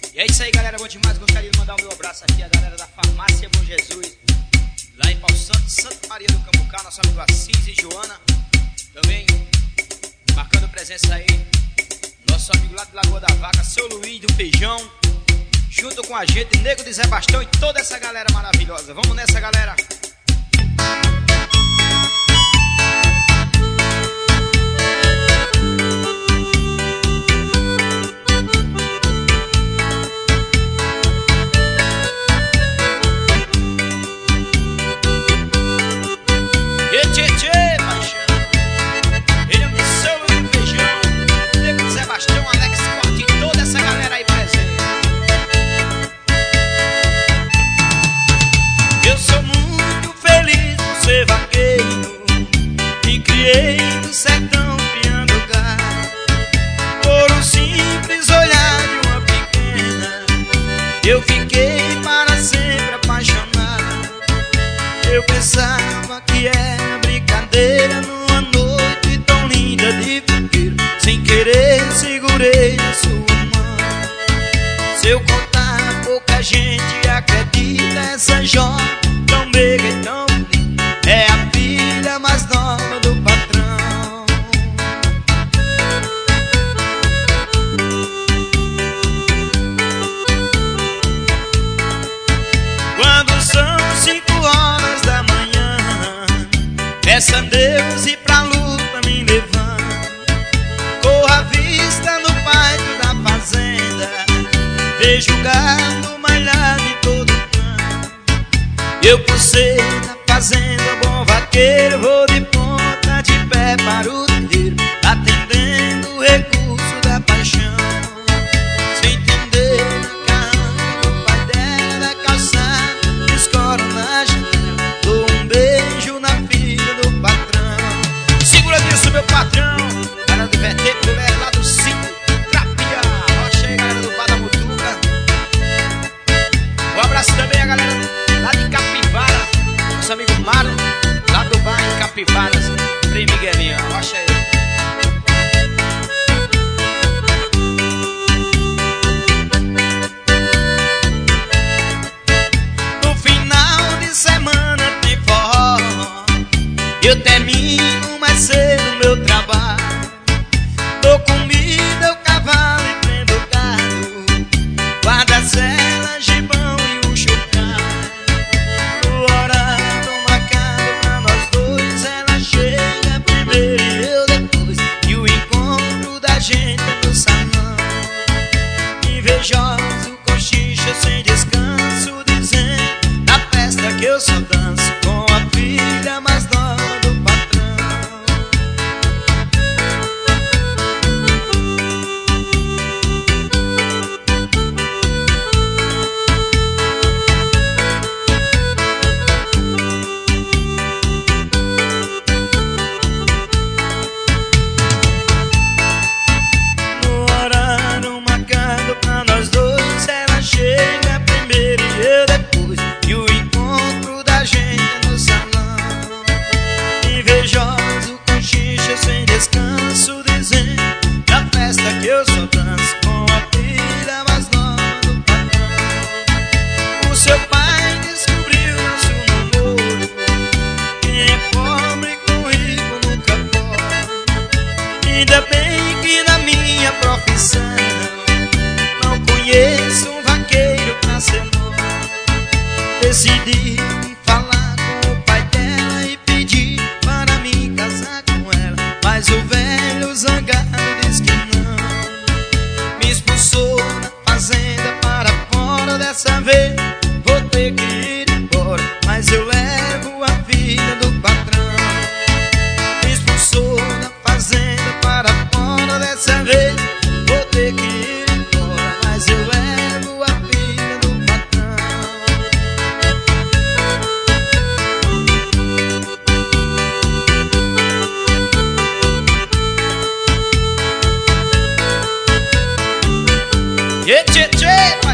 E é isso aí, galera, bom demais. Gostaria de mandar o meu abraço aqui à galera da Farmácia Bom Jesus, lá em Pau Santo, Santa Maria do Cambucá, nosso amigo Assis e Joana. Também marcando presença aí, nosso amigo lá de Lagoa da Vaca, seu Luiz do Feijão, junto com a gente, Nego de Zé Bastão e toda essa galera maravilhosa. Vamos nessa, galera. Do sertão piando gado, por um simples olhar de uma pequena, eu fiquei para sempre apaixonado. Eu pensava que era brincadeira numa noite tão linda de fogueira. Sem querer segurei na sua mão. Se eu contar, pouca gente acredita. Essa jovem tão meiga e tão bonita é a filha mais nova do patrão. Quando são 5 horas da manhã, peço a Deus ir pra luta me levando. Corro à vista no pátio da fazenda, vejo o gado malhado em todo canto. Eu por ser na fazenda bom vaqueiro, vou de ponta de pé para o terreiro, atendendo o recurso da paixão. Sem entender na cama do pai dela da calçada, escoro na janela, dou um beijo na filha do patrão. Segura disso, meu patrão. Galera do VT, galera lá do sítio Trapia, rocha aí, galera do Badamutuca. Um abraço também a galera lá de Capivara, nosso amigo Mário, lá do bar em Capivaras, Primo Miguelinho, rocha aí. No final de semana tem forró, eu termino mais cedo meu trabalho. Dou comida ao cavalo e prendo o gado, guarda as velas, gibão e o chocalho. No horário marcado pra nós dois, ela chega primeiro e eu depois, e o encontro da gente no salão. Invejoso, cochicha sem descanso, dizendo na festa que eu só danço com a filha mais nova do patrão. No horário marcado pra nós dois, ela chega primeiro e eu depois, e o encontro da gente no salão. Invejoso, cochicha sem descanso, dizendo na festa que eu só danço com a filha mais nova do patrão. O seu pai descobriu nosso namoro, quem é pobre com rico nunca pode. Ainda bem que na minha profissão não conheço um vaqueiro pra ser bom. Decidi falar com o pai dela e pedir para me casar com ela, mas o velho zangado disse que não. Me expulsou da fazenda para fora, dessa vez vou ter que ir embora, mas eu levo a filha do patrão. Me expulsou da fazenda para fora, dessa vez vou ter que ir embora, mas eu levo a filha do patrão. Tchê, tchê, tchê.